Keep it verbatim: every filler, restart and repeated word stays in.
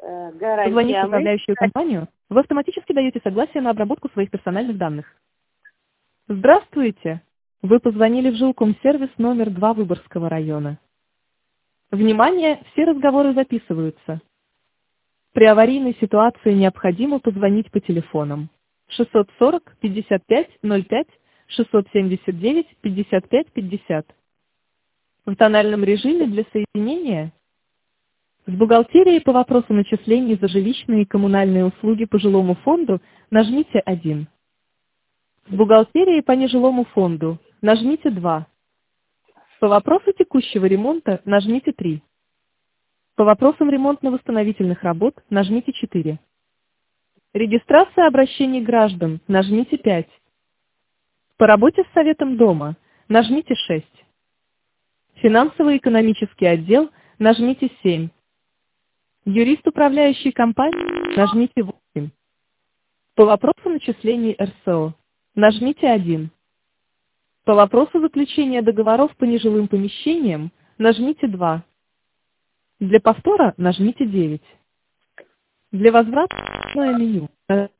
Позвонив в гарантиями. управляющую компанию, вы автоматически даете согласие на обработку своих персональных данных. Здравствуйте! Вы позвонили в жилкомсервис номер два Выборгского района. Внимание, все разговоры записываются. При аварийной ситуации необходимо позвонить по телефонам шестьсот сорок пятьдесят пять ноль пять, шестьсот семьдесят девять пятьдесят пять пятьдесят. В тональном режиме для соединения с бухгалтерией по вопросу начислений за жилищные и коммунальные услуги по жилому фонду нажмите один. С бухгалтерией по нежилому фонду нажмите два. По вопросу текущего ремонта нажмите три. По вопросам ремонтно-восстановительных работ нажмите четыре. Регистрация обращений граждан нажмите пять. По работе с Советом дома нажмите шесть. Финансово-экономический отдел нажмите семь. Юрист управляющей компании нажмите восемь. По вопросу начислений эр эс о нажмите один. По вопросу заключения договоров по нежилым помещениям нажмите два. Для повтора нажмите девять. Для возврата меню.